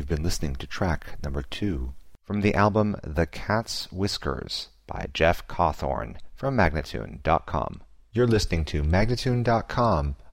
You've been listening to track number 2 from the album The Cat's Whiskers by Jeff Cawthorne from Magnatune.com. You're listening to Magnatune.com,